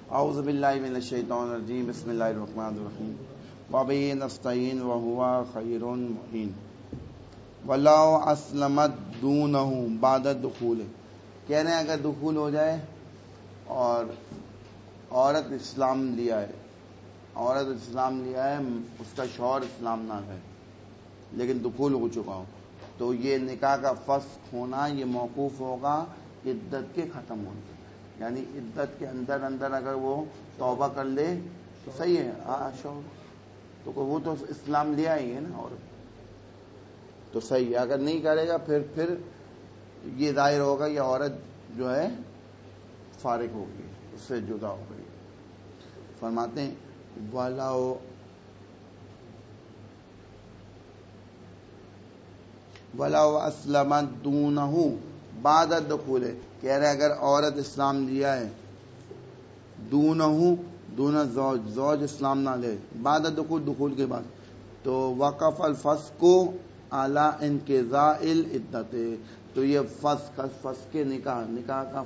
اعوذ باللہ من الشیطان الرجیم بسم اللہ الرحمن الرحیم وبہ نستعین وہو خیر المعین ولو اسلمت دونہ بعد الدخول. کہہ رہے ہیں اگر دخول ہو جائے اور عورت اسلام لیا ہے اس کا شوہر اسلام نہ ہے لیکن دخول ہو چکا ہو تو یہ نکاح کا فسخ ہونا یہ موقوف ہوگا عدت کے ختم ہونے سے. یعنی عدت کے اندر اگر وہ توبہ کر لے تو صحیح ہے شوہر تو وہ تو اسلام لیا ہی ہے نا عورت تو صحیح ہے. اگر نہیں کرے گا پھر یہ ظاہر ہوگا یہ عورت جو ہے فارغ ہوگی اس سے جدا ہو گئی. فرماتے ہیں وَلَوْ أَسْلَمَتْ دُونَهُ بعد الدخول. کہہ رہے اگر عورت اسلام لیا ہے دون زوج اسلام نہ لے بعد دخول کے بعد تو وقف الفسق علی انقضاء العدت. تو یہ فسق نکاح کا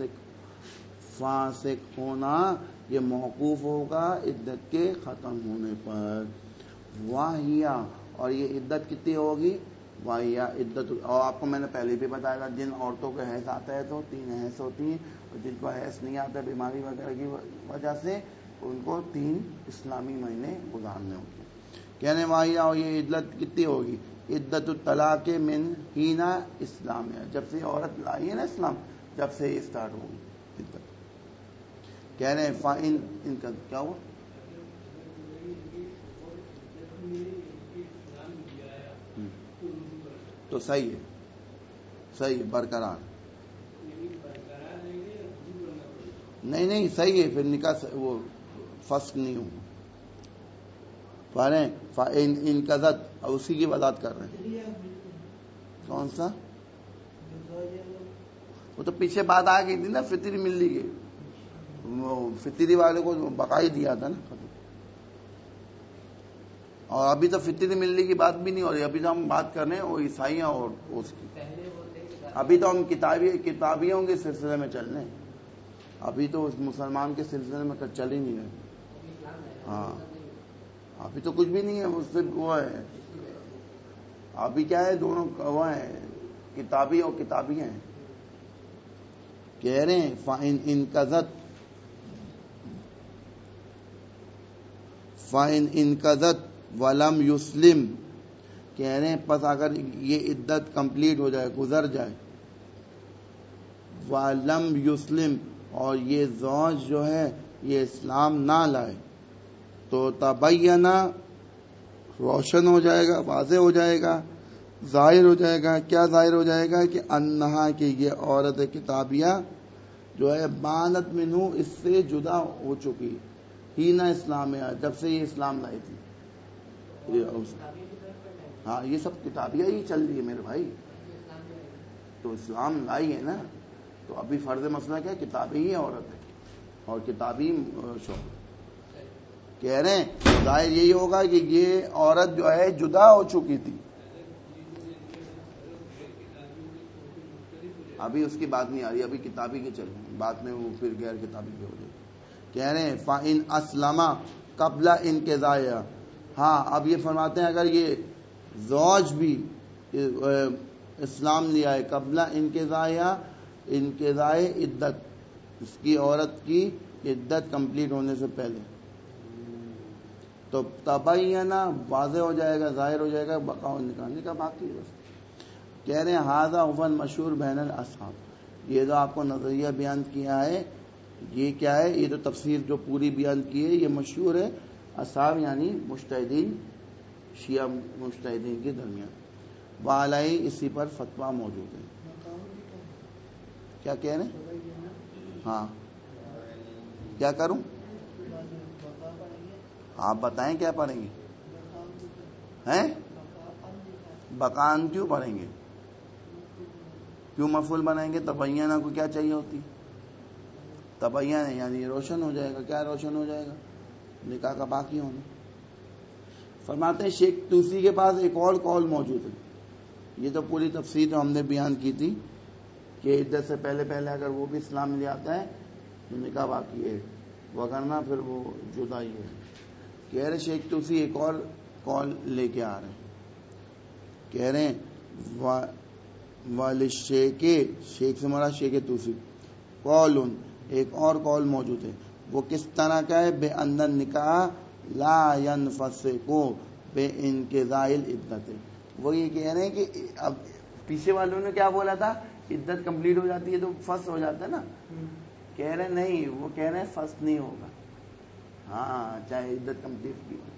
فاسق ہونا یہ موقوف ہوگا عدت کے ختم ہونے پر. واہیا اور یہ عدت کتنی ہوگی واہیا عدت. اور آپ کو میں نے پہلے بھی بتایا تھا جن عورتوں کو حیض آتا ہے تو 3 حیض ہوتی ہیں اور جن کو حیض نہیں آتا بیماری وغیرہ کی وجہ سے ان کو 3 اسلامی مہینے گزارنے ہوتے ہیں. کہنے واہیا اور یہ عدت کتنی ہوگی عدت الطلاق من حین اسلام ہے جب سے عورت لائی ہے نا اسلام جب سے یہ اسٹارٹ ہوگی عدت. کہہ رہے ہیں فائن ان کا کیا ہوا تو صحیح ہے برقرار نہیں صحیح ہے پھر نکاح وہ فسخ نہیں ہوگا. پڑھ رہے ہیں ان قضت اور اسی کی وضاحت کر رہے ہیں. کون سا وہ تو پیچھے بات آ گئی تھی نا فطری ملی کی فطری والے کو بقائی دیا تھا نا اور ابھی تو فطری ملنے کی بات بھی نہیں ہو رہی. ابھی تو ہم بات کر رہے ہیں وہ عیسائیوں اور اس کی. ابھی تو ہم کتابیوں کے سلسلے میں چل رہے ہیں. ابھی تو اس مسلمان کے سلسلے میں چل ہی نہیں رہے. ہاں ابھی تو کچھ بھی نہیں ہے اس سے وہ ہے. ابھی کیا ہے دونوں وہ ہیں کتابی اور کتابی ہیں. کہہ رہے ہیں فَإِنْ انقضت ولم یسلم. کہہ رہے ہیں پس اگر یہ عدت کمپلیٹ ہو جائے گزر جائے ولم یسلم اور یہ زوج جو ہے یہ اسلام نہ لائے تو تبینہ روشن ہو جائے گا واضح ہو جائے گا ظاہر ہو جائے گا. کیا ظاہر ہو جائے گا کہ انہا کہ یہ عورت کتابیہ جو ہے بانت منہ اس سے جدا ہو چکی ہی نہ اسلام ہے جب سے یہ اسلام لائی تھی. ہاں یہ سب کتابیہ ہی چل رہی ہے میرے بھائی تو اسلام لائی ہے نا تو ابھی فرض مسئلہ کیا کتابی ہی عورت ہے اور کتابی شوہر. کہہ رہے ہیں ظاہر یہی ہوگا کہ یہ عورت جو ہے جدا ہو چکی تھی. ابھی اس کی بات نہیں آ رہی ابھی کتابی کی چل رہی بعد میں وہ پھر غیر کتابی کی ہو جائے. کہہ رہے ہیں فَإِنْ أَسْلَمَ قَبْلَ انقضاء. ہاں اب یہ فرماتے ہیں اگر یہ زوج بھی اسلام لیا ہے قبل انقضاء عدت اس کی عورت کی عدت کمپلیٹ ہونے سے پہلے تو تبینہ واضح ہو جائے گا ظاہر ہو جائے گا بقاء نکالنے کا باقی ہے. کہہ رہے ہیں ھذا هو المشہور بین الاصحاب. یہ جو آپ کو نظریہ بیان کیا ہے یہ کیا ہے یہ جو تفسیر جو پوری بیان کی ہے یہ مشہور ہے اصحاب یعنی مجتہدین شیعہ مجتہدین کے درمیان. وعلیہ اسی پر فتویٰ موجود ہے. کیا کہہ رہے ہیں ہاں کیا کروں آپ بتائیں کیا پڑھیں گے ہیں بقان کیوں پڑھیں گے کیوں مفعول بنائیں گے تبینہ کو کیا چاہیے ہوتی تبینہ یعنی روشن ہو جائے گا. کیا روشن ہو جائے گا نکاح کا باقی ہونا. فرماتے ہیں شیخ توسی کے پاس ایک اور قول موجود ہے. یہ تو پوری تفسیر جو ہم نے بیان کی تھی کہ عدت سے پہلے اگر وہ بھی اسلام لے آتا ہے تو نکاح باقی ہے. وگرنہ پھر وہ جدا ہی ہے. کہہ رہے شیخ توسی ایک اور کال لے کے آ رہے ہیں. کہہ رہے ہیں والشیخ، شیخ سے مراد شیخ توسی، قول ایک اور قول موجود ہے. وہ کس طرح کا ہے؟ بے اندر نکاح لا ينفسق بے انقضاء العدت. وہ یہ کہہ رہے ہیں کہ اب پیچھے والوں نے کیا بولا تھا؟ عدت کمپلیٹ ہو جاتی ہے تو فسخ ہو جاتا ہے نا. کہہ رہے نہیں، وہ کہہ رہے ہیں فسخ نہیں ہوگا. ہاں چاہے عدت کمپلیٹ کی.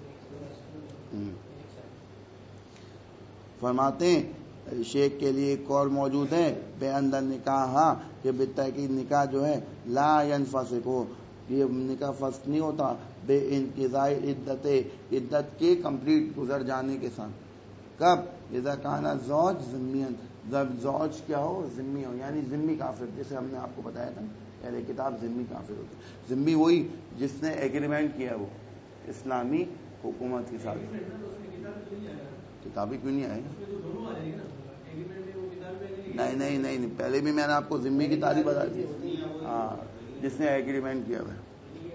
فرماتے ہیں شیخ کے لیے ایک اور موجود ہے بے اندر نکاح، کہ بے تحقیق نکاح جو ہے لا ينفسق ہو، یہ نکاح فسخ نہیں ہوتا بے انقضاء عدت کے کمپلیٹ گزر جانے کے ساتھ. کب؟ اذا کان زوج ذمیًا، جب زوج کیا ہو؟ ذمی ہو، یعنی ذمی کافر. جیسے ہم نے آپ کو بتایا تھا پہلے کتاب، ذمی کافر ہوتی. ذمی وہی جس نے ایگریمنٹ کیا وہ اسلامی حکومت کے ساتھ. کتابیں کیوں نہیں آئے؟ نہیں، پہلے بھی میں نے آپ کو ذمی کی تعریف بتا دی. ہاں جس نے ایگریمنٹ کیا ہے.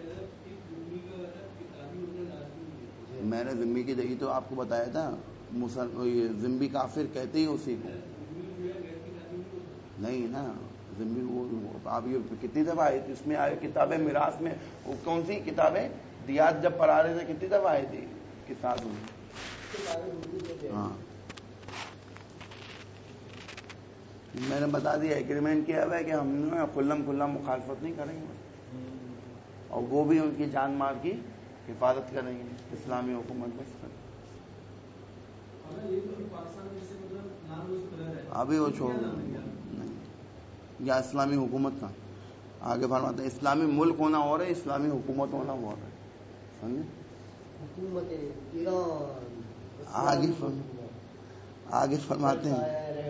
میں نے ذمی کی جگہ تو آپ کو بتایا تھا، ذمی کافر کہتے ہی اسی کو. نہیں نا، ذمی وہ آپ یہ کتنی دفعہ آئی تھی اس میں آئے کتابیں میراث میں. وہ کون سی کتابیں؟ دیات جب پڑھا رہے تھے کتنی دفعہ آئی تھی کتاب میں. ہاں میں نے بتا دیا ایگریمنٹ کیا ہوا ہے کہ ہم نے کھلا مخالفت نہیں کریں گے، اور وہ بھی ان کی جان مال کی حفاظت کریں گے اسلامی حکومت بس کریں. ابھی وہ چھوڑ نہیں، یا اسلامی حکومت کا آگے فرماتے ہیں اسلامی ملک ہونا اور ہے، اسلامی حکومت ہونا اور ہے. سمجھے؟ حکومت ایران آگے فرماتے ہیں.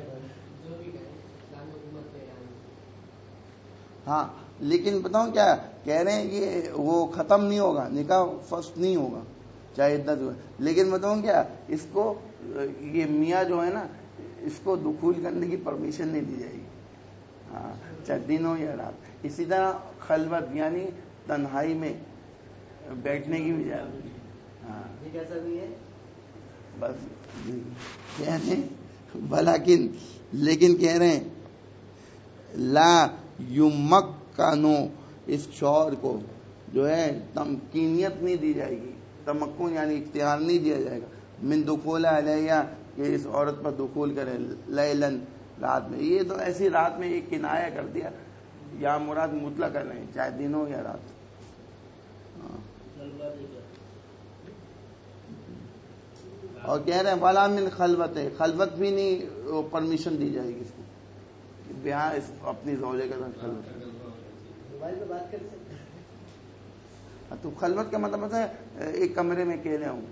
ہاں لیکن بتاؤں کیا کہہ رہے ہیں کہ وہ ختم نہیں ہوگا، نکاح فسخ نہیں ہوگا چاہے عدت ہوئے. لیکن بتاؤں کیا اس کو یہ میاں جو ہے نا اس کو دخول کرنے کی پرمیشن نہیں دی جائے گی. ہاں چاہے دن ہو یا رات. اسی طرح خلوت یعنی تنہائی میں بیٹھنے کی بھی اجازت. ہاں یہ کیسا بھی ہے بس کہہ رہے ہیں بلاکن لیکن کہہ رہے ہیں لا یمکنو، اس شوہر کو جو ہے تمکینیت نہیں دی جائے گی. تمکن یعنی اختیار نہیں دیا جائے گا من دخول علیہ، کہ اس عورت پر دخول کرے لیلن، رات میں. یہ تو ایسی رات میں ایک کنایہ کر دیا، یا مراد مطلق نہیں چاہے دن ہو یا رات. اور کہہ رہے ہیں ولا من خلوت، خلوت بھی نہیں پرمیشن دی جائے گی اس کو، بیاہ اپنی زوجے کے ساتھ خلوت. موبائل پہ بات کر سکتے. تو خلوت کا مطلب ہے ایک کمرے میں اکیلے ہوں.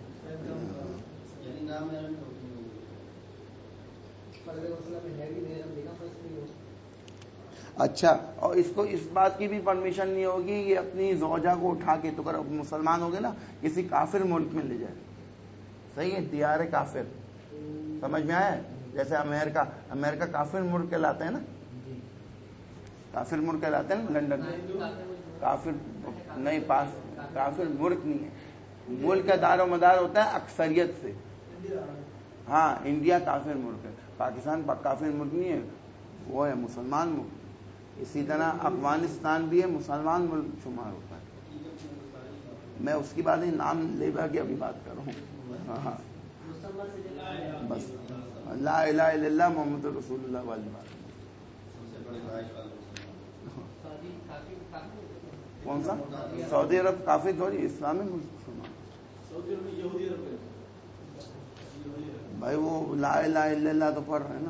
اچھا، اور اس کو اس بات کی بھی پرمیشن نہیں ہوگی یہ اپنی زوجہ کو اٹھا کے، تو اگر مسلمان ہو گئے نا کسی کافر ملک میں لے جائے. صحیح ہے، دیار کافر سمجھ میں آیا؟ جیسے امریکہ کافر ملک کہلاتے ہیں نا، کافر ملک کہلاتے ہیں نا. لنڈن کافر نہیں، پاس کافر ملک نہیں ہے، ملک کا دار و مدار ہوتا ہے اکثریت سے. ہاں انڈیا کافر ملک ہے، پاکستان کافر ملک نہیں ہے، وہ ہے مسلمان ملک. اسی طرح افغانستان بھی ہے، مسلمان ملک شمار ہوتا ہے. میں اس کی بات نہیں، نام لے بھا کے ابھی بات کر رہا ہوں. ہاں بس لا الہ الا اللہ محمد رسول اللہ والی بات. کون سا؟ سعودی عرب کافی تھوڑی اسلامی ملک شمار. بھائی وہ لا الہ الا اللہ تو پڑھ رہے ہیں نا.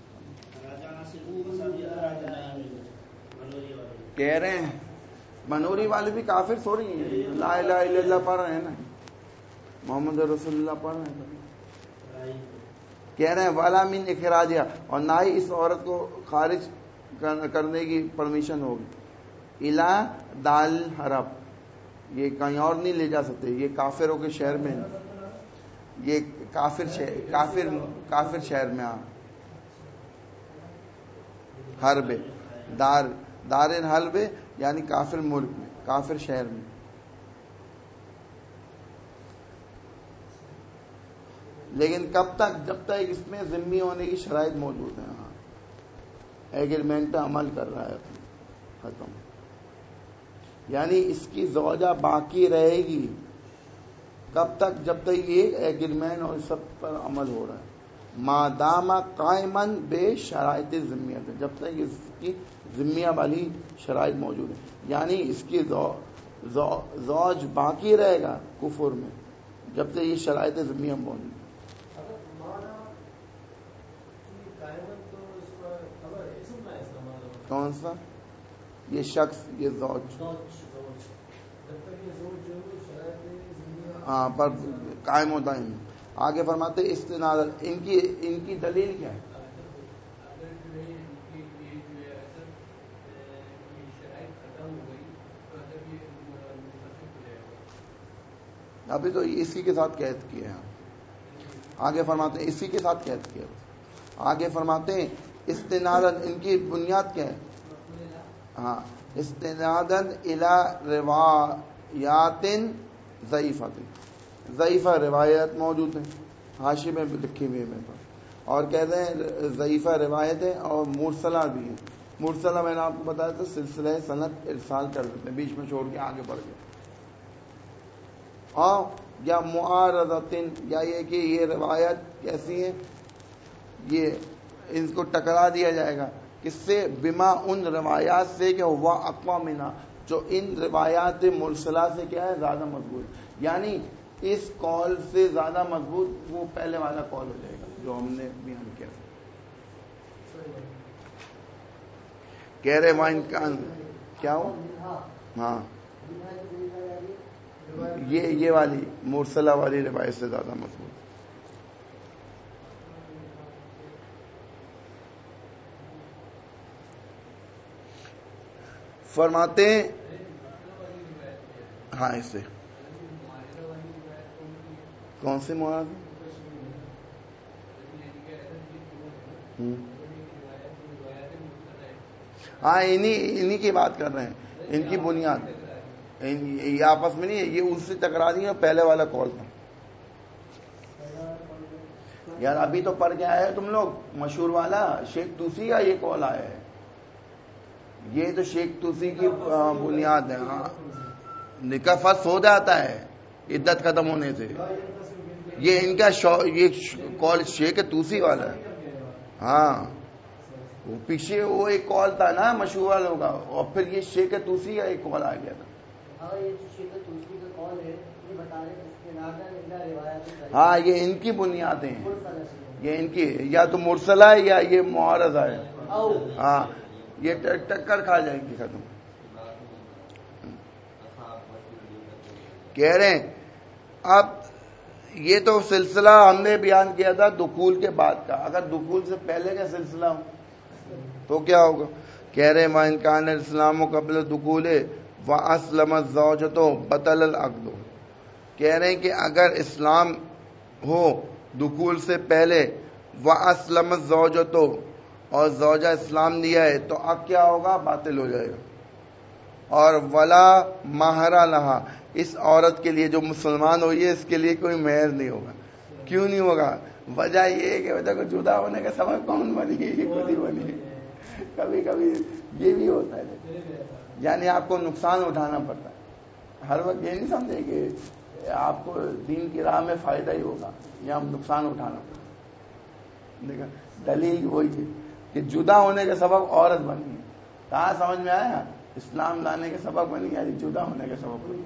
کہہ رہے ہیں منوری والے بھی کافر تھوڑی ہیں، لا الہ الا اللہ پڑھ رہے ہیں نا، محمد رسول اللہ پڑھ رہے ہیں. کہہ رہے ہیں والا من اخراجہ، اور نہ ہی اس عورت کو خارج کرنے کی پرمیشن ہوگی. الا دال حرب، یہ کہیں اور نہیں لے جا سکتے، یہ کافروں کے شہر میں، یہ کافر شہر میں. حرب دار حرب یعنی کافر ملک میں. کافر شہر میں. لیکن کب تک؟ جب تک اس میں ذمہ ہونے کی شرائط موجود ہیں. ہاں ایگریمنٹ پہ عمل کر رہا ہے. ختم. یعنی اس کی زوجہ باقی رہے گی کب تک؟ جب تک یہ ایگریمنٹ اور سب پر عمل ہو رہا ہے. مادام قائمن بے شرائط ذمیت، جب تک اس کی ذمیہ والی شرائط موجود ہے. یعنی اس کی زوج باقی رہے گا کفر میں جب تک یہ شرائط ذمیہ موجود ہے. کون سا؟ یہ شخص، یہ زوج. ہاں پر قائم و دائم. آگے فرماتے استناد. ان کی دلیل کیا ہے؟ ابھی تو اسی کے ساتھ قید کیے ہیں. آگے فرماتے ہیں اسی کے ساتھ قید کیا. آگے فرماتے ہیں استنادن. ان کی بنیاد کیا ہے؟ ہاں استنادن الی روایات ضعیفۃ. ضعیفہ روایت موجود ہیں، حاشی میں لکھی ہوئی میں پر. اور کہتے ہیں ضعیفہ روایتیں اور مرسلہ بھی ہیں. مرسلہ میں نے آپ کو بتایا تھا سلسلہ سند ارسال کر دیتے ہیں، بیچ میں چھوڑ کے آگے بڑھ گئے. اور یا معارضتن، یا یہ کہ یہ روایت کیسی ہے، یہ ان کو ٹکرا دیا جائے گا. کس سے؟ بما ان روایات سے کہ ہوا اقوی منہا، جو ان روایات مرسلہ سے کیا ہے؟ زیادہ مضبوط. یعنی اس قول سے زیادہ مضبوط وہ پہلے والا قول ہو جائے گا جو ہم نے بیان کیا. کہہ رہے وائن کان کیا ہو. ہاں یہ والی مرسلہ والی روایت سے زیادہ مضبوط. فرماتے ہیں ہاں اس سے کون سی معاذ؟ ہاں انہی کی بات کر رہے ہیں. ان کی بنیاد یہ آپس میں نہیں ہے، یہ اس سے ٹکرا دی ہے. پہلے والا کال تھا یار. ابھی تو پڑھ کے آئے تم لوگ مشہور والا شیخ توسی کا یہ کال آیا ہے. یہ تو شیخ توسی کی بنیاد ہے. ہاں نکاح فسخ ہو جاتا ہے عدت ختم ہونے سے. یہ ان کا یہ کال شیخ توسی والا ہے. ہاں وہ پیچھے وہ ایک کال تھا نا مشہور والوں کا، اور پھر یہ شیخ توسی کا ایک کال آ گیا تھا. ہاں یہ ان کی بنیادیں ہیں. یہ ان کی یا تو مرسلہ ہے یا یہ معارضہ ہے. ہاں یہ ٹکر کھا جائیں گی. ختم. کہہ رہے ہیں اب یہ تو سلسلہ ہم نے بیان کیا تھا دخول کے بعد کا. اگر دخول سے پہلے کا سلسلہ ہو تو کیا ہوگا؟ کہہ رہے ما ان کان الاسلام قبل دخول واسلم الزوجۃ بطل العقد. کہہ رہے ہیں کہ اگر اسلام ہو دخول سے پہلے واسلم الزوجۃ اور زوجہ اسلام دیا ہے تو اب کیا ہوگا؟ باطل ہو جائے گا. اور ولا مہر لہا، اس عورت کے لیے جو مسلمان ہوئی ہے اس کے لیے کوئی مہر نہیں ہوگا. کیوں نہیں ہوگا؟ وجہ یہ ہے کہ وجہ کو جدا ہونے کا سبب کون بنی ہے؟ یہ خود ہی بنی ہے. کبھی کبھی یہ بھی ہوتا ہے، یعنی آپ کو نقصان اٹھانا پڑتا ہے. ہر وقت یہ نہیں سمجھے کہ آپ کو دین کی راہ میں فائدہ ہی ہوگا، یا ہم نقصان اٹھانا پڑتا. دیکھا دلیل وہی ہے کہ جدا ہونے کا سبب عورت بنی ہے. کہاں سمجھ میں آیا؟ اسلام لانے کے سبب بنی، یعنی جدا ہونے کے سبب بنی.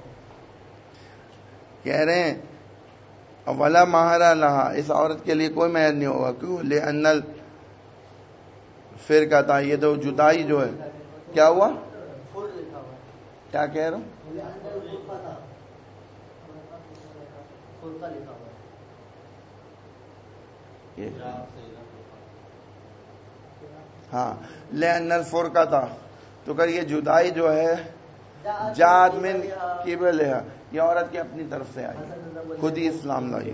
کہہ رہے ہیں ولا مہر لہا، اس عورت کے لیے کوئی مہر نہیں ہوگا. کیوں؟ لأن فرقہ تھا، یہ تو جدائی جو ہے. کیا ہوا؟ کیا کہہ رہا ہوں؟ ہاں لأن الفرقہ تھا، تو کہ یہ جدائی جو ہے جاد من قبلہا، یہ عورت کی اپنی طرف سے آئی، خود ہی اسلام لائی.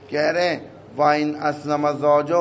کہہ رہے ہیں وَإِنْ أَسْلَمَ الزَّوْجُ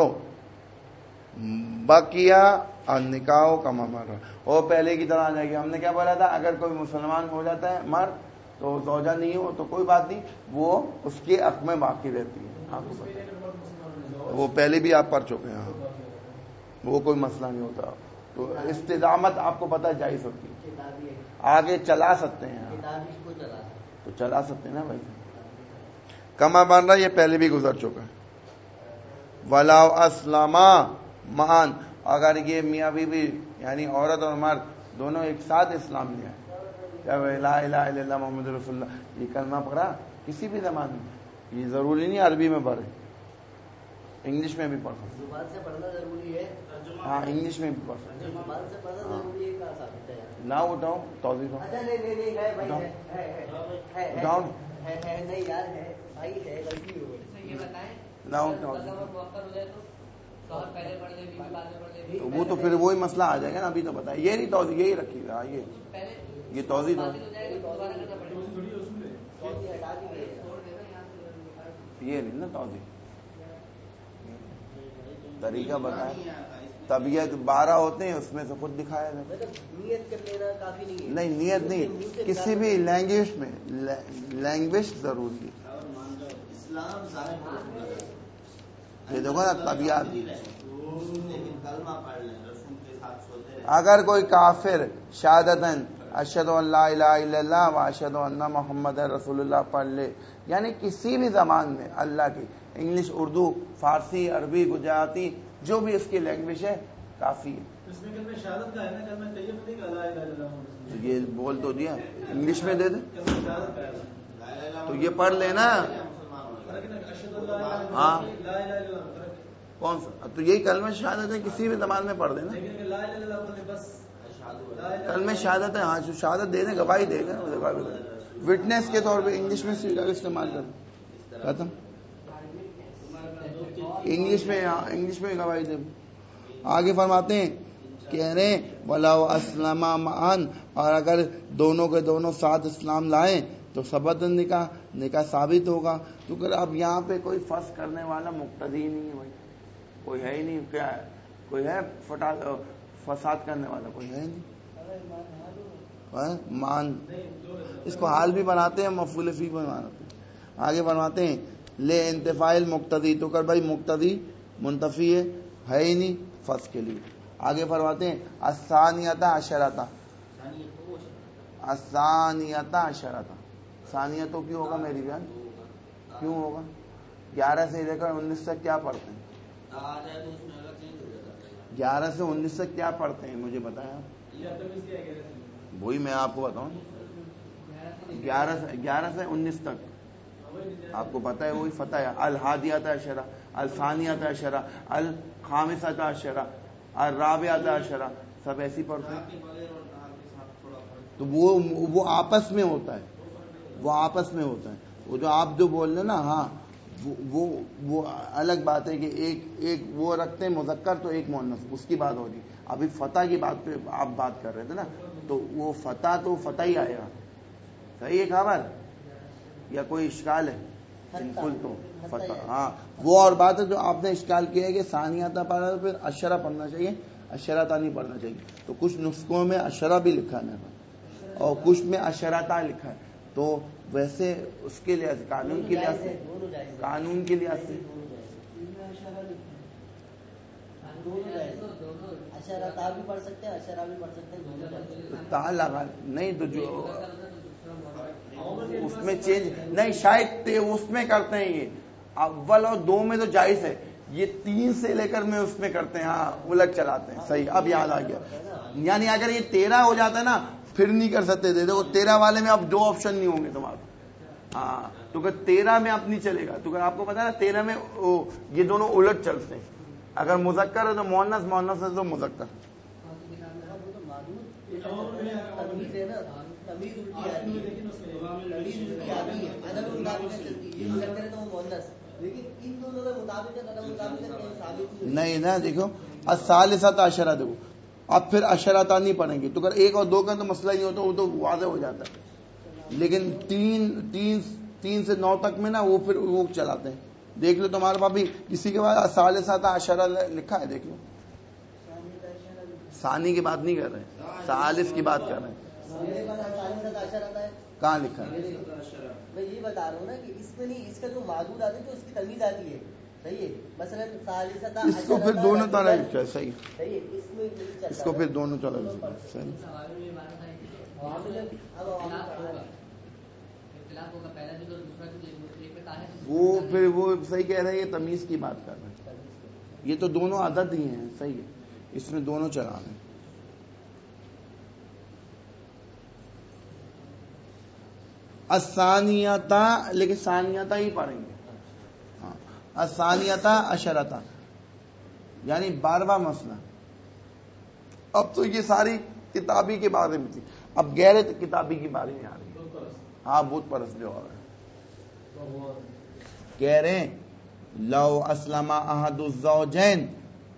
بَقِيَ النِّكَاحُ كَمَا مَرَّ. وہ پہلے کی طرح آ جائے گی. ہم نے کیا بولا تھا, اگر کوئی مسلمان ہو جاتا ہے مرد تو زوجہ نہیں ہو تو کوئی بات نہیں, وہ اس کے حق میں باقی رہتی ہے. آپ کو پتہ ہے وہ پہلے بھی آپ پڑھ چکے ہیں, وہ کوئی مسئلہ نہیں ہوتا. تو استدامت آپ کو پتہ جائز ہوتی ہے, آگے چلا سکتے ہیں, تو چلا سکتے ہیں نا بھائی. کما بن رہا یہ پہلے بھی گزر چکا ہے. وَلَوْ أَسْلَمَا مَعًا, اگر یہ میاں بیوی یعنی عورت اور مرد دونوں ایک ساتھ اسلام لے آئے, کیا لا الہ الا اللہ محمد رسول اللہ, یہ کلمہ پڑھا کسی بھی زبان میں, یہ ضروری نہیں عربی میں پڑھے, انگلش میں بھی پڑھ سکتے, زبان سے پڑھنا ضروری ہے. ہاں انگلش میں بھی پڑھ سکتے. زبان سے پڑھنا ضروری ہے, کہاں ثابت ہے؟ نہ اٹھاؤ توضیح دو. اچھا نہیں ہے بھائی, اٹھاؤ ہے نہیں یار, ہے بھائی, ہے غلطی ہو گئی. یہ بتائیں نہ اٹھاؤ, پہلے پڑھ لے بھی وہ تو پھر وہی مسئلہ آ جائے گا نا. ابھی تو بتائیں, یہ نہیں توضیح, یہی رکھی گا. یہ توضیح دو, یہ نہیں نا توضیح, طریقہ بتائیں. طبیعت 12 ہوتے ہیں, اس میں سے خود دکھایا جائے. نیت کر لینا کافی نہیں ہے. نہیں نیت نہیں, کسی بھی لینگویج میں لینگویج ضروری ہے. یہ دیکھو نا طبیعت. اگر کوئی کافر شہادتاً اشہد ان لا الہ الا اللہ و اشہد ان محمد رسول اللہ پڑھ لے, یعنی کسی بھی زبان میں اللہ کی, انگلش, اردو, فارسی, عربی, گجراتی, جو بھی اس کی لینگویج ہے کافی ہے. اس میں کلمہ شہادت کا ہے نا, کلمہ طیب نہیں کا لا الہ الا اللہ, یہ بول تو دیا, انگلش میں دے دیں کلمہ شہادت کا ہے تو یہ پڑھ لینا. ہاں کون سا, تو یہی کلمہ شہادت ہے, کسی بھی زبان میں پڑھ دینا. کلمہ شہادت ہے, ہاں شہادت دے دیں, گواہی دے گا, وٹنس کے طور پہ انگلش میں استعمال کر ختم. انگلش میں گواہی دے. آگے فرماتے ہیں, کہہ رہے ہیں وَلَوْ أَسْلَمَا مَعًا, اور اگر دونوں کے دونوں ساتھ اسلام لائیں تو ثبت نکاح ثابت ہوگا. کیونکہ اب یہاں پہ کوئی فرض کرنے والا مقتدی نہیں ہے بھائی, کوئی ہے ہی نہیں. کیا ہے, کوئی ہے فساد کرنے والا, کوئی ہے نہیں. مان اس کو حال بھی بناتے ہیں, مفعول فی بھی بناتے ہیں. آگے بنواتے ہیں لے انتفاع المقتدی, تو کر بھائی مقتدی منتفی ہے ہی نہیں فرض کے لیے. آگے فرماتے ہیں الثانیۃ عشرۃ, الثانیۃ عشرۃ, ثانیہ تو کیوں ہوگا میری جان, کیوں ہوگا؟ 11 سے لے کر 19 تک کیا پڑھتے ہیں؟ 11 سے 19 تک کیا پڑھتے ہیں مجھے بتایا. وہی میں آپ کو بتاؤں, 11 سے 19 تک آپ کو پتا ہے, وہی فتح ہے. الحادیۃ عشرہ, الثانیۃ عشرہ, الخامسۃ عشرہ, الرابعۃ عشرہ, سب ایسی پڑھتے ہیں. تو وہ آپس میں ہوتا ہے, وہ آپس میں ہوتا ہے. وہ جو آپ جو بول رہے ہیں نا, ہاں وہ الگ بات ہے کہ ایک وہ رکھتے ہیں مذکر تو ایک مؤنث, اس کی بات ہو رہی. ابھی فتح کی بات پہ آپ بات کر رہے تھے نا, تو وہ فتح تو فتح ہی آئے گا. صحیح ہے خبر, یا کوئی اشکال ہے؟ بالکل تو فتح, ہاں وہ اور بات ہے جو آپ نے اشکال کیا ہے کہ ثانیہ پڑھا تو پھر اشرہ پڑھنا چاہیے, اشرتا نہیں پڑھنا چاہیے. تو کچھ نسخوں میں اشرہ بھی لکھا ہے اور کچھ میں اشرتا لکھا ہے. تو ویسے اس کے لحاظ قانون کے لحاظ سے تا لگا نہیں, تو جو اس میں چینج نہیں, شاید اس میں کرتے ہیں یہ اول اور 2 میں تو جائز ہے, یہ 3 سے لے کر میں اس میں کرتے ہیں, ہاں الٹ چلاتے ہیں. صحیح, اب یاد آ گیا. یعنی اگر یہ 13 ہو جاتا ہے نا پھر نہیں کر سکتے. دیکھو 13 والے میں اب 2 آپشن نہیں ہوں گے تمہارے, ہاں تو کہ 13 میں اب نہیں چلے گا. تو کہ آپ کو پتا ہے نا 13 میں یہ دونوں الٹ چلتے ہیں. اگر مذکر ہے تو مؤنث, مؤنث ہے تو مذکر. نہیں نا, دیکھو الثالثۃ عشرہ, دیکھو اب پھر عشرتا نہیں پڑھیں گے. تو اگر 1 اور 2 کا تو مسئلہ ہی ہوتا, وہ تو واضح ہو جاتا ہے. لیکن 3 سے 9 تک میں نا وہ پھر وہ چلاتے ہیں, دیکھ لو تمہارے پاس بھی کسی کے بعد ثالثۃ عشرہ لکھا ہے, دیکھ لو. ثانی کی بات نہیں کر رہے, ثالث کی بات کر رہے ہیں. کہاں لکھا ہے؟ میں یہ بتا رہا ہوں نا کہ اس میں نہیں, اس کا جو معدود آتا ہے تو اس کی تمیز آتی ہے. صحیح ہے, مثلا ثالثۃ اس کو پھر دونوں طرح لکھا ہے. صحیح, صحیح ہے, اس میں نہیں چلتا, اس کو پھر دونوں طرح لکھا ہے. صحیح. وہ پھر وہ صحیح کہہ رہے ہیں, یہ تمیز کی بات کر رہے ہیں. یہ تو دونوں عدد ہی ہیں. صحیح ہے, اس میں دونوں چلا رہے ہیں. الثانیتا, لیکن ثانیتا ہی پڑھیں گے. ہاں, الثانیتا عشرتا یعنی 12واں مسئلہ. اب تو یہ ساری کتابی کے بارے میں تھی, اب غیر کتابی کی بارے میں آ رہی ہے. ہاں, بت پرست جو ہو رہا ہے. کہہ رہے ہیں لو اسلم احد الزوجین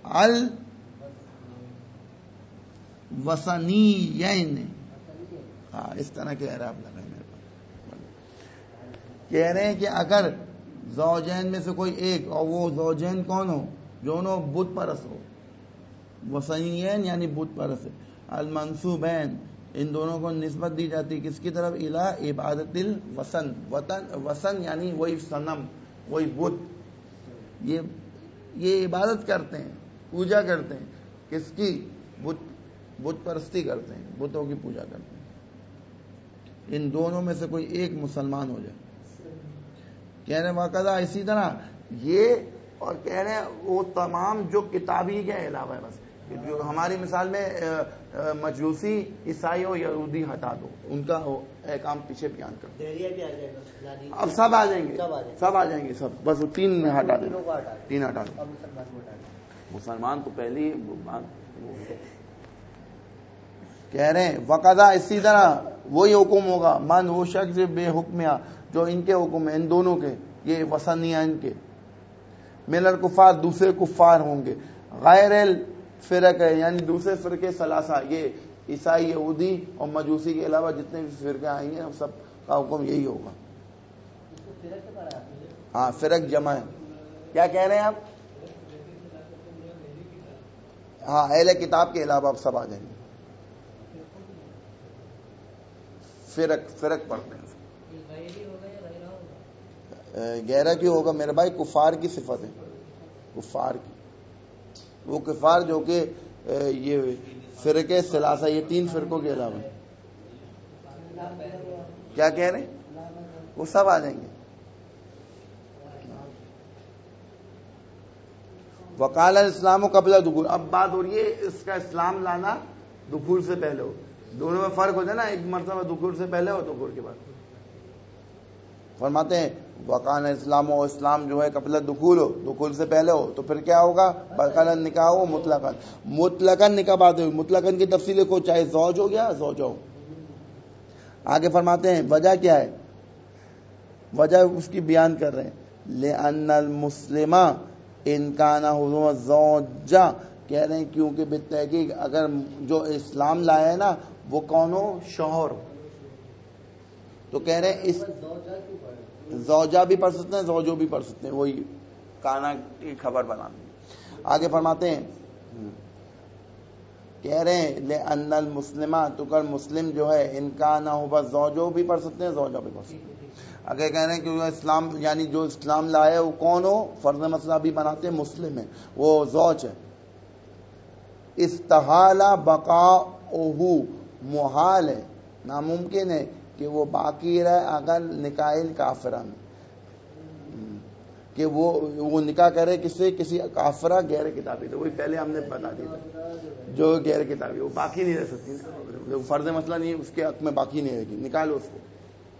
الوسنیین. ہاں, اس طرح کے اعراب لگ رہے ہیں میرے پاس. کہہ رہے ہیں کہ اگر زوجین میں سے کوئی ایک, اور وہ زوجین کون ہو, دونوں بت پرست ہو. وسنیین یعنی بت پرست. المنصوبین, ان دونوں کو نسبت دی جاتی کس کی طرف؟ الی عبادت الوسن. وسن یعنی وہی صنم, وہی بت. یہ عبادت کرتے ہیں, پوجا کرتے ہیں. کس کی؟ بت پرستی کرتے ہیں, بتوں کی پوجا کرتے ہیں. ان دونوں میں سے کوئی ایک مسلمان ہو جائے. کہہ رہے ہیں واقعہ اسی طرح یہ, اور کہہ رہے ہیں وہ تمام جو کتابی کے علاوہ ہے. بس جو ہماری مثال میں مجوسی, عیسائی اور یہودی ہٹا دو, ان کا احکام پیچھے بیان کر دو. اب سب آ جائیں گے, سب آ جائیں گے, سب. بس وہ 3 میں ہٹا دیں, 3 ہٹا دو. مسلمان تو پہلی کہہ رہے ہیں وقضا اسی طرح وہی حکم ہوگا من وہ شخص بے حکمیہ جو ان کے حکم ہیں, ان دونوں کے, یہ وسنیہ ان کے. من الکفار, دوسرے کفار ہوں گے. غیر الفرق ہے یعنی دوسرے فرقے ثلاثہ, یہ عیسائی, یہودی اور مجوسی کے علاوہ جتنے بھی فرقے آئیں گے سب کا حکم یہی ہوگا. ہاں, فرق جمع ہے. کیا کہہ رہے ہیں آپ؟ ہاں, اہل کتاب کے علاوہ اب سب آ جائیں گے. فرق پڑھتے ہیں. غیرہ کی ہوگا میرے بھائی, کفار کی صفت ہے, کفار کی. وہ کفار جو کہ یہ فرقے ثلاثہ, یہ 3 فرقوں کے علاوہ. کیا کہہ رہے ہیں؟ وہ سب آ جائیں گے. وقال الاسلام قبل دخول, اب بات ہو رہی ہے اس کا اسلام لانا دخول سے پہلے ہو. دونوں میں فرق ہوتا ہے نا, ایک مرتبہ دخول سے پہلے ہو, دخول کے بعد. فرماتے ہیں وقان اسلام, و اسلام جو ہے قبل دخول ہو, دخول سے پہلے ہو, تو پھر کیا ہوگا؟ بقال نکاح ہو مطلقاً. مطلقاً نکاح بات ہوئی. مطلقاً کی تفصیل کو چاہے زوج ہو گیا زوجہ ہو. آگے فرماتے ہیں وجہ کیا ہے؟ وجہ اس کی بیان کر رہے ہیں. لأن المسلم ان کان هو زوجہ, کہہ رہے ہیں کیونکہ بالتحقیق اگر جو اسلام لایا ہے نا وہ کون ہو؟ شوہر. تو کہہ رہے ہیں اس زوجہ بھی پڑھ سکتے ہیں, زوجو بھی پڑھ سکتے ہیں, وہی کانا کی خبر بنانے. آگے فرماتے ہیں کہہ رہے ہیں لأن المسلم, تو کر مسلم جو ہے ان کان هو زوجو بھی پڑھ سکتے ہیں, زوجہ بھی پڑھ سکتے ہیں. اگر کہہ رہے ہیں کہ اسلام یعنی جو اسلام لایا ہے وہ کون ہو؟ فرض مسئلہ بھی بناتے ہیں, مسلم ہے, وہ زوج ہے. استحال بقاؤہ, محال ہے, ناممکن ہے کہ وہ باقی رہے اگر نکاح کافرہ میں, کہ وہ نکاح کرے کسی کافرہ غیر کتابی. تو وہی پہلے ہم نے بتا دیا تھا, جو غیر کتابی وہ باقی نہیں رہ سکتی. فرض مسئلہ نہیں, اس کے حق میں باقی نہیں رہے گی, نکالو اس کو.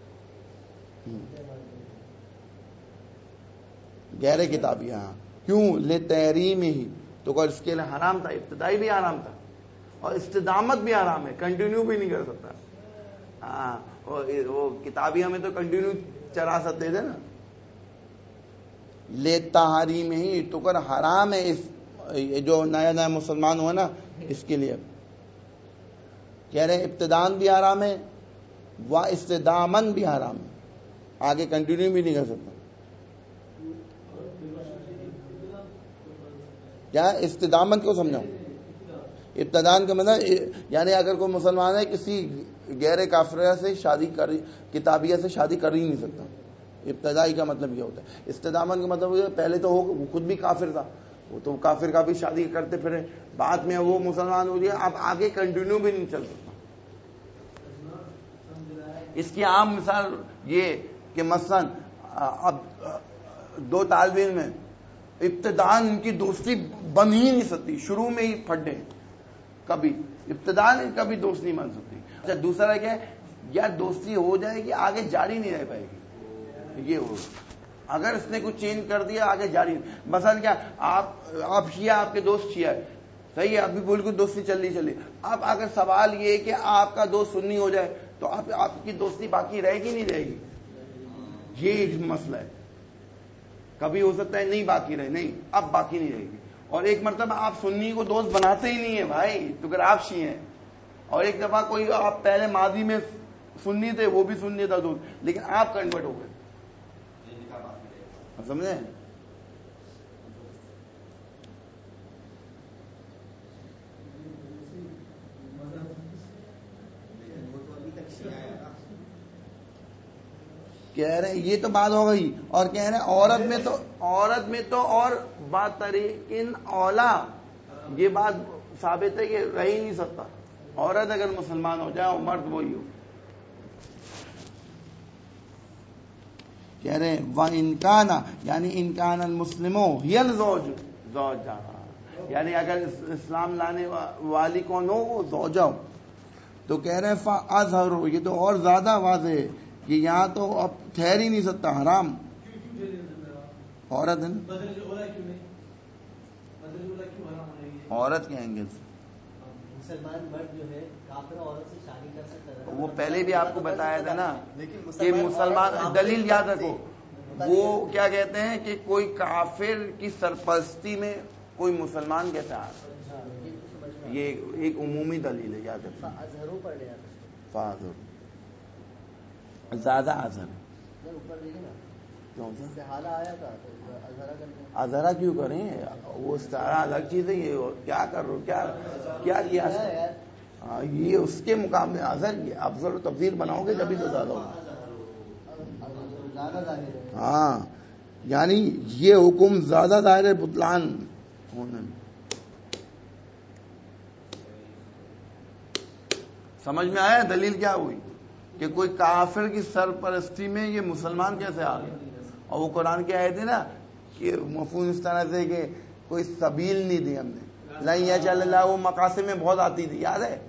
غیر کتابی. ہاں, کیوں؟ لے تحریم ہی, تو اس کے لیے حرام تھا, ابتدائی بھی حرام تھا اور استدامت بھی حرام ہے, کنٹینیو بھی نہیں کر سکتا. ہاں, وہ کتابی ہمیں تو کنٹینیو چلا سکتے تھے نا. لے تحریم ہی, تو کر حرام ہے اس جو نیا مسلمان ہوا نا اس کے لیے. کہہ رہے ابتدان بھی حرام ہے و استدامن بھی حرام ہے, آگے کنٹینیو بھی نہیں کر سکتا. کیا استدامت کو سمجھاؤں؟ ابتدان کا مطلب یعنی اگر کوئی مسلمان ہے کسی غیر کافرہ سے شادی کتابیہ سے شادی کر ہی نہیں سکتا. ابتدائی کا مطلب یہ ہوتا ہے. استدامت کا مطلب یہ پہلے تو وہ خود بھی کافر تھا, وہ تو کافر کا بھی شادی کرتے پھرے, بعد میں وہ مسلمان ہو گیا, اب آگے کنٹینیو بھی نہیں چل سکتا. اس کی عام مثال یہ کہ مثلا اب دو طالب علم ہیں, ابتدان ان کی دوستی بن ہی نہیں سکتی, شروع میں ہی پھٹے, کبھی ابتدان کبھی دوست نہیں بن سکتی. اچھا دوسرا کیا ہے, یا دوستی ہو جائے گی آگے جاری نہیں رہ پائے گی, یہ ہو اگر اس نے کچھ چینج کر دیا آگے جاری. مثلا کیا آپ شیعہ, آپ کے دوست شیعہ ہے, صحیح ہے, ابھی بالکل دوستی چلی. اب اگر سوال یہ ہے کہ آپ کا دوست سنی ہو جائے تو آپ کی دوستی باقی رہے گی نہیں رہے گی, یہ ایک مسئلہ ہے. کبھی ہو سکتا ہے نہیں باقی رہے, نہیں اب باقی نہیں رہے گی. اور ایک مرتبہ آپ سنی کو دوست بناتے ہی نہیں ہیں بھائی, تو اگر آپ شیعہ ہیں, اور ایک دفعہ کوئی آپ پہلے ماضی میں سنی تھے, وہ بھی سنی تھا دوست, لیکن آپ کنورٹ ہو گئے, سمجھے؟ کہہ رہے ہیں یہ تو بات ہو گئی, اور کہہ رہے ہیں عورت میں تو اور بات طریقن اولا, یہ بات ثابت ہے کہ رہ ہی نہیں سکتا. عورت اگر مسلمان ہو جائے اور مرد وہی ہو. کہہ رہے ہیں وہ انکانا یعنی انکان المسلموں ہی زوجہ, یعنی اگر اسلام لانے والی کون ہو وہ زوجہ ہو. تو کہہ رہے ہیں فاظہروا, یہ تو اور زیادہ واضح ہے کہ یہاں تو اب ٹھہر ہی نہیں سکتا, حرام عورت ہے نا, عورت کے اینگل سے مسلمان مرد جو ہے کافر عورت سے شادی کر سکتا ہے. وہ پہلے بھی آپ کو بتایا تھا نا کہ مسلمان, دلیل یاد رکھو, وہ کیا کہتے ہیں کہ کوئی کافر کی سرپرستی میں کوئی مسلمان کہتا ہے, یہ ایک عمومی دلیل ہے, یاد رکھو. فاظہروا زیادہ اظہر اظہرا کیوں کریں, وہ استعارہ الگ چیز ہے, یہ کیا کر رہے ہو, کیا کیا یہ اس کے مقابلے اظہر کی افضل و تفضیل بناؤ گے جبھی تو زیادہ ہوگا. ہاں یعنی یہ حکم زیادہ ظاہر بطلان ہونے میں. سمجھ میں آیا دلیل کیا ہوئی کہ کوئی کافر کی سرپرستی میں یہ مسلمان کیسے آ گیا. اور وہ قرآن کی آیت ہے نا کہ مفہوم اس طرح سے کہ کوئی سبیل نہیں دی ہم نے, لن یجعل اللہ, وہ مقاصد میں بہت آتی تھی, یاد ہے,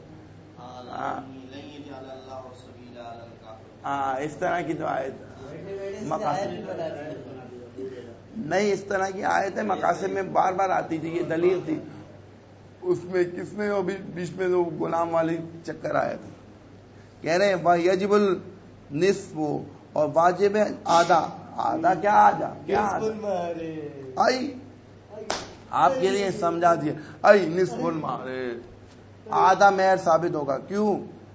ہاں اس طرح کی جو آیت مقاصد نہیں, اس طرح کی آیت ہے مقاصد میں بار بار آتی تھی, یہ دلیل تھی. اس میں کس نے ابھی بیچ میں جو غلام والی چکر آیا تھا. کہہ رہے ہیں یجب النصف, اور واجب ہے آدھا. آدھا کیا آدھا, کیا آئی آپ کے لیے سمجھا دیا, آئی نصف المہر, آدھا مہر ثابت ہوگا. کیوں؟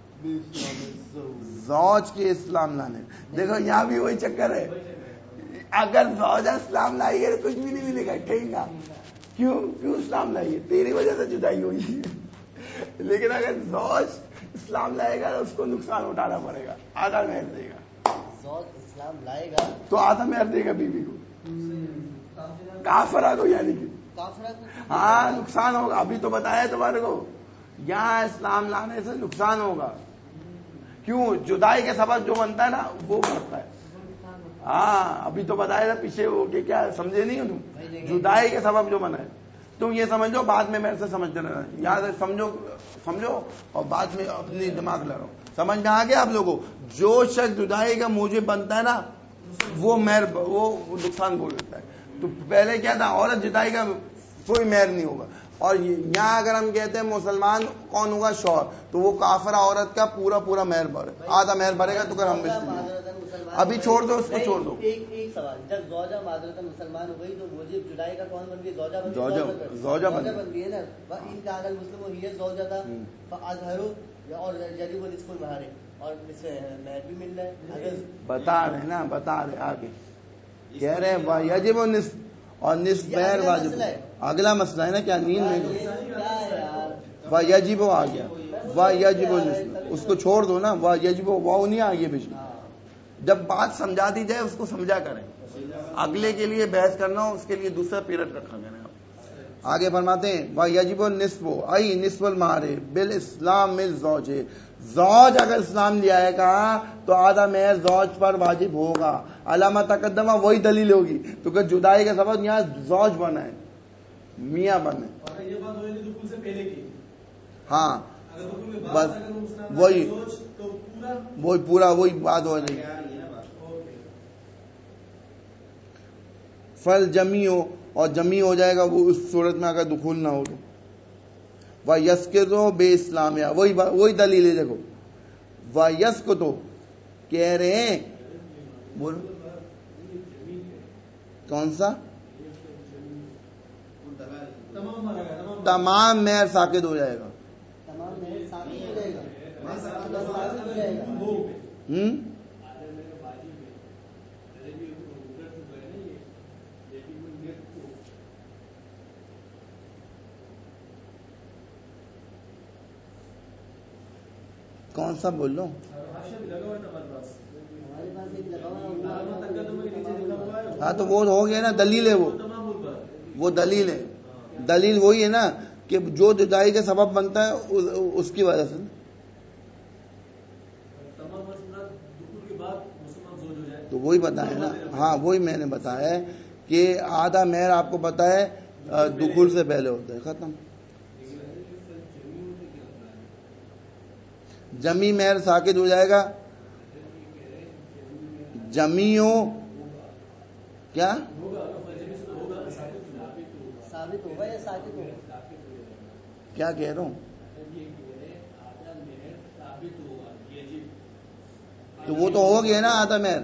زوج کے اسلام لانے. دیکھو یہاں بھی وہی چکر ہے, اگر زوجہ اسلام لائیے تو کچھ بھی نہیں ملے گا, ٹھیک نا, کیوں اسلام لائیے, تیری وجہ سے جدائی ہوئی. لیکن اگر زوج اسلام لائے گا تو اس کو نقصان اٹھانا پڑے گا, آدھا مہر دے گا. زوج اسلام لائے گا تو آدھا مہر دے گا بیوی کو, کافرہ کو, یعنی کہ ہاں نقصان ہوگا. ابھی تو بتایا تمہارے کو, یہاں اسلام لانے سے نقصان ہوگا. کیوں؟ جدائی کے سبب جو بنتا ہے نا وہ بڑھتا ہے. ہاں ابھی تو بتایا تھا پیچھے وہ کہ کیا سمجھے نہیں ہو تم, جدائی کے سبب جو بنا ہے. تم یہ سمجھو, بعد میں میرے سے سمجھتے رہنا, یاد سمجھو اور بعد میں اپنی دماغ لڑو. سمجھ میں آ گیا آپ لوگوں, جو شخص جدائی کا موجب بنتا ہے نا وہ نقصان بھوگتا ہے. تو پہلے کیا تھا, عورت جدائی کا کوئی مہر نہیں ہوگا. اور یہاں اگر ہم کہتے ہیں مسلمان کون ہوگا, شوہر, تو وہ کافر عورت کا پورا مہر بھرے, آدھا مہر بھرے گا. تو اگر ہم ابھی چھوڑ دو, اس کو چھوڑ دو. ایک سوال, جب زوجہ معذرتاً مسلمان ہو گئی تو موجب جدائی کا کون بن گئی, زوجہ بن گئی ہے نا. ان کا عالم مسلم یہ زوجہ تھا فاظہروا, اور یجب نصف المہر, اور اس سے مہر بھی مل رہا ہے. بتا رہے آگے کہہ رہے ہیں یجب نصف, اور نصف مہر واجب. اگلا مسئلہ ہے نا کیا نیند میں کیا ہے یار؟ وَيَجِبُ آ گیا, وَيَجِبُ النِّصْفُ, اس کو چھوڑ دو نا, وَيَجِبُ واو نہیں آ گیا بیچ میں. جب بات سمجھا دی جائے اس کو سمجھا کریں, اگلے کے لیے بحث کرنا ہو اس کے لیے دوسرا پیریڈ رکھا کریں. آگے فرماتے ہیں وَيَجِبُ النِّصْفُ أي نصف المہر بالاسلام الزوج, زوج اگر اسلام لے آئے گا تو آدھا مہر زوج پر واجب ہوگا. علامہ تقدمہ وہی دلیل ہوگی, تو کہ جدائی کا سبب یہاں زوج بنا ہے, میاں بنے. اور یہ بات ہوئی تھی دخول سے پہلے کی. ہاں اگر دخول کے بعد بس اگر مسلمان وہی سوچ تو پورا پورا وہی بات ہو رہی. فل جمی ہو, اور جمی ہو جائے گا وہ اس صورت میں اگر دخول نہ ہو تو. وہ یس کے تو بے اسلامیہ, وہی دلیل ہے. دیکھو وہ یس کو تو کہہ رہے ہیں, بول کون سا, تمام مہر ساقط ہو جائے گا. تمام مہر ثابت ہو جائے گا, ثابت ہو جائے گا. کون سا بول لو, ہمارے پاس ایک لگا ہوا ہے. ہاں تو وہ ہو گیا نا, دلیل ہے وہ دلیل ہے. دلیل وہی ہے نا کہ جو جدائی کا سبب بنتا ہے اس کی وجہ سے. تو وہی بتایا نا, ہاں وہی میں نے بتایا ہے کہ آدھا مہر آپ کو پتا ہے دخول سے پہلے ہوتا ہے, ختم. جمی مہر ساقط ہو جائے گا. جمی ہو کیا ثابت ہوگا یا ساقط ہوگا؟ کیا کہہ رہا ہوں, تو وہ تو ہو گیا نا آدھا مہر.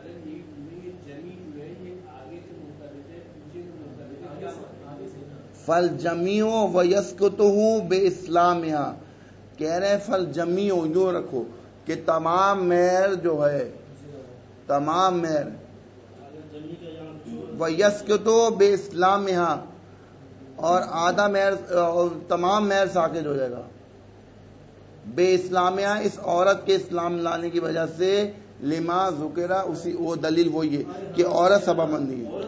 فل جمیع و یسقطہ بے اسلامیہ, کہہ رہے ہیں فل جمیع, یوں رکھو کہ تمام مہر جو ہے, تمام مہر و یسقطہ بے اسلامیہ, اور آدھا مہر, تمام مہر ساقط ہو جائے گا بے اسلامیہ, اس عورت کے اسلام لانے کی وجہ سے. لما ذکرہ, اسی وہ دلیل وہی ہے کہ عورت سبب بندی ہے.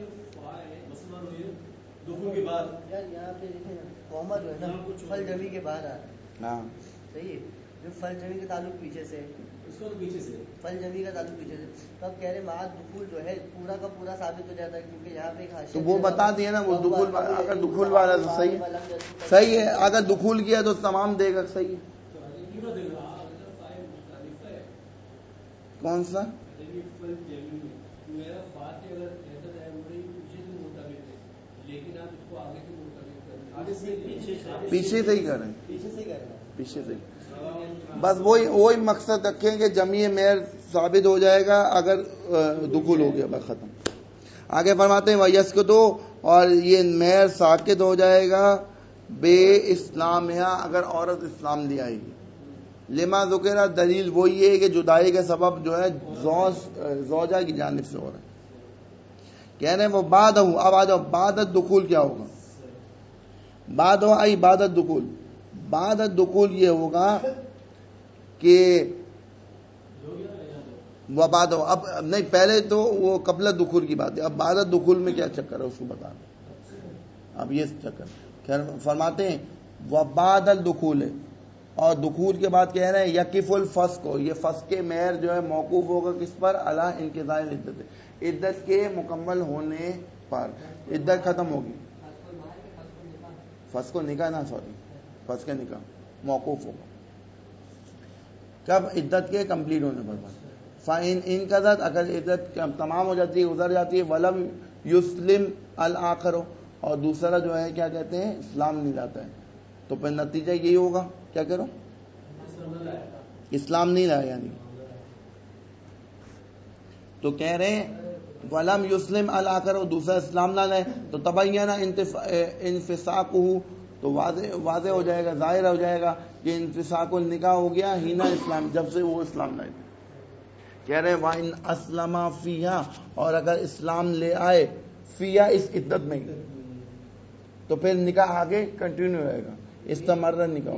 یار یہاں پہ دیکھیں نا, قوما جو ہے نا فل جمی کے بعد آ رہا ہے. ہاں صحیح ہے, جو فل جمی کا تعلق پیچھے سے, اس کو پیچھے سے فل جمی کا تعلق پیچھے سے, تو اب کہہ رہے معاد دخول جو ہے پورا کا پورا ثابت ہو جاتا ہے, کیونکہ یہاں پہ ایک حاشیہ تو وہ بتا دیا نا, وہ دخول والا, اگر دخول والا تو صحیح ہے, صحیح ہے. اگر دخول کیا تو تمام دے گا, صحیح ہے. کون سا پیچھے سے ہی کر رہے ہیں, پیچھے سے ہی. بس وہی مقصد رکھیں کہ جمیع مہر ثابت ہو جائے گا اگر دخول ہو گیا, بس ختم. آگے فرماتے ہیں وَيَسْقُطُ, اور یہ مہر ساقط ہو جائے گا بے اسلامیہ, اگر عورت اسلام لے آئے گی. لما ذکر, دلیل وہی ہے کہ جدائی کا سبب جو ہے زوجہ کی جانب سے ہو رہا ہے. کہہ رہے ہیں وہ بعد ہوں. اب آ جاؤ, بعد دخول کیا ہوگا. بعد ہو آئی بعدت دخول, بعدت دخول یہ ہوگا کہ وہ بعد ہو, اب نہیں پہلے تو وہ قبل دخول کی بات ہے, اب بعدت دخول میں کیا چکر ہے اس کو بتا دیں. اب یہ چکر خیر فرماتے ہیں وہ بعد الدخول ہے, اور دخول کے بعد کہہ رہے ہیں یقف الفسق, یہ فسق مہر جو ہے موقوف ہوگا کس پر, علی انقضاء العدت, عدت کے مکمل ہونے پر. عدت ختم ہوگی, فسق و نکاح نا, سوری فسق نکاح موقوف ہوگا کب, عدت کے کمپلیٹ ہونے پر. فَإِنْ انقضت, اگر عدت تمام ہو جاتی ہے, گزر جاتی ہے, وَلَمْ يُسْلِمْ الْآخَرُ, اور دوسرا جو ہے کیا کہتے ہیں اسلام نہیں لاتا ہے, تو پھر نتیجہ یہی ہوگا, کیا کرو, اسلام نہیں لایا یعنی. تو کہہ رہے ہیں وَلَمْ يُسْلِمْ الْآخَرُ, دوسرا اسلام نہ لائے, تو تبینہ انفساقہ, تو واضح ہو جائے گا, ظاہر ہو جائے گا کہ انفساق النکاح ہو گیا ہینا اسلام, جب سے وہ اسلام لائے. کہہ رہے ہیں وَإِنْ أَسْلَمَ فِيهَا, اور اگر اسلام لے آئے, فیا اس عدت میں ہی، تو پھر نکاح آگے کنٹینیو رہے گا، استمر نکاح،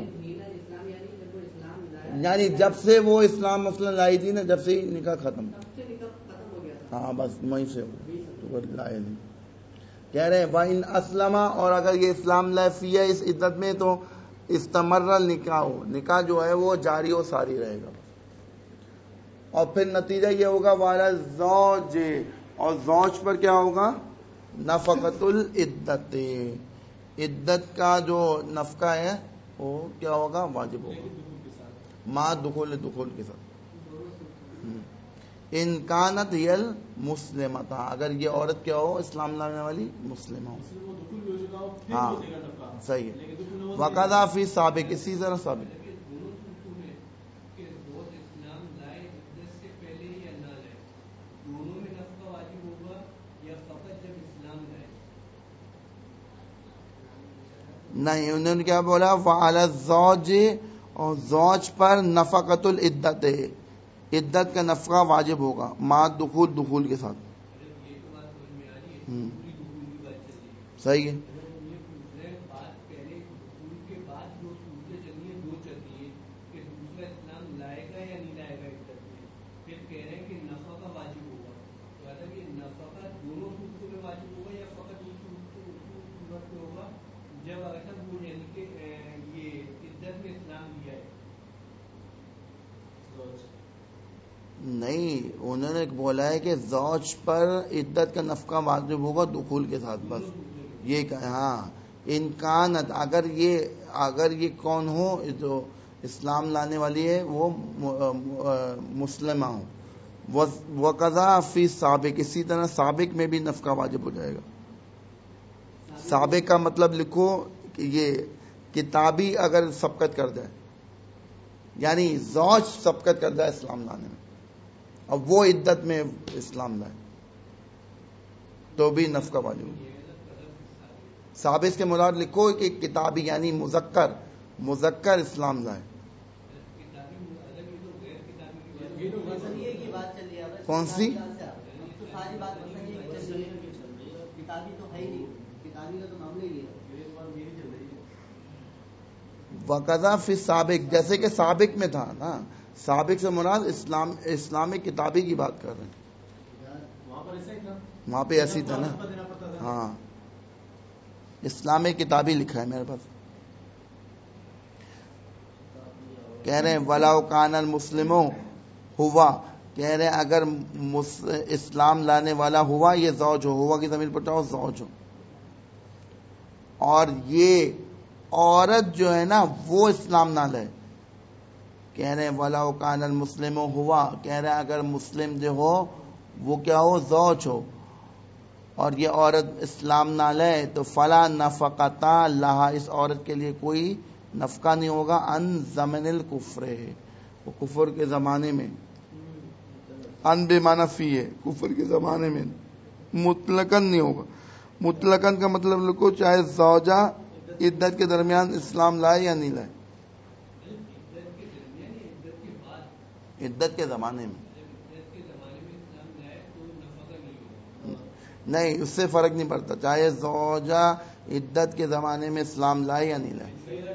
یعنی جب سے وہ اسلام مثلا لائی تھی نا، جب سے ہی نکاح ختم، ہاں بس وہیں سے تو لائے نہیں. کہہ رہے ہیں وَإِنْ أَسْلَمَ، اور اگر یہ اسلام لائے فیا اس عدت میں تو استمر نکاح، نکاح جو ہے وہ جاری و ساری رہے گا. اور پھر نتیجہ یہ ہوگا والا زوج، اور زوج پر کیا ہوگا؟ نفقۃ العدت، عدت کا جو نفقہ ہے وہ کیا ہوگا؟ واجب ہوگا، ما دخول کے ساتھ. ان کانت ہی المسلمۃ، اگر یہ عورت کیا ہو؟ اسلام لانے والی مسلمہ ہو. ہاں صحیح ہے. وقضا فی سابق، اسی طرح سابق. نہیں، انہوں نے کیا بولا؟ وعلی الزوج، اور زوج پر نفقۃ العدت، عدت کا نفقہ واجب ہوگا، ما دخول کے ساتھ. صحیح ہے. نہیں، انہوں نے بولا ہے کہ زوج پر عدت کا نفقہ واجب ہوگا دخول کے ساتھ، بس یہ کہا. ہاں انکانت، اگر یہ کون ہو جو اسلام لانے والی ہے وہ مسلمہ ہو. وقضا فی سابق، اسی طرح سابق میں بھی نفقہ واجب ہو جائے گا. سابق کا مطلب لکھو کہ یہ کتابی اگر سبقت کر جائے، یعنی زوج سبقت کر جائے اسلام لانے میں، اب وہ عدت میں اسلام لائے تو بھی نفقہ واجب ہوگا. سابق کے مراد لکھو کہ کتابی یعنی مذکر اسلام لائے. کون سی؟ وقضا فی سابق، جیسے کہ سابق میں تھا نا، سابق سے مراد اسلامی کتابی کی بات کر رہے ہیں. وہاں پہ ایسی تھا نا. ہاں اسلامی کتابی لکھا ہے میرے پاس. کہہ رہے ہیں وَلَوْ كَانَ الْمُسْلِمُ ہوا، کہہ رہے ہیں اگر اسلام لانے والا ہوا، یہ زوج ہوا کی ضمیر پٹاؤ زوج ہو، اور یہ عورت جو ہے نا وہ اسلام نہ لے. کہہ رہے ہیں وَلَوْ كَانَ الْمُسْلِمُ ہوا، کہہ رہے ہیں اگر مسلم جو ہو وہ کیا ہو؟ زوج ہو، اور یہ عورت اسلام نہ لے تو فلا نفقۃ لہا، اس عورت کے لیے کوئی نفقہ نہیں ہوگا. ان زمن الکفر، وہ کفر کے زمانے میں، ان بے معنی فی ہے، کفر کے زمانے میں مطلقاً نہیں ہوگا. مطلقاً کا مطلب لکھو چاہے زوجہ عدت کے درمیان اسلام لائے یا نہیں لائے، عدت کے زمانے میں نہیں، اس سے فرق نہیں پڑتا، چاہے زوجہ عدت کے زمانے میں اسلام لائے یا نہیں لائے.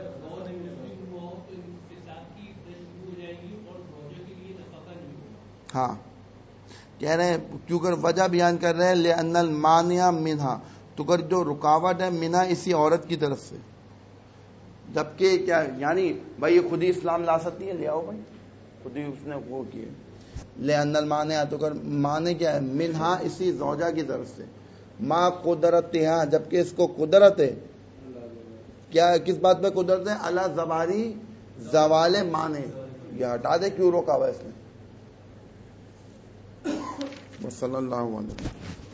ہاں کہہ رہے ہیں کیونکہ وجہ بیان کر رہے ہیں لأن المانع منہا، تو کر جو رکاوٹ ہے منہا اسی عورت کی طرف سے، جبکہ کیا یعنی بھائی یہ خود ہی اسلام لا سکتی ہے، لے آؤ بھائی، خود ہی اس نے وہ کیے. لأن المانع، تو کر معنی کیا ہے؟ منہا اسی زوجہ کی طرف سے، ما قدرتہا، جبکہ اس کو قدرت ہے. کیا کس بات پہ قدرت ہے؟ اللہ زباری زوال معنی، یہ ہٹا دے کیوں روکا ہوا اس نے. صلی اللہ علیہ وسلم.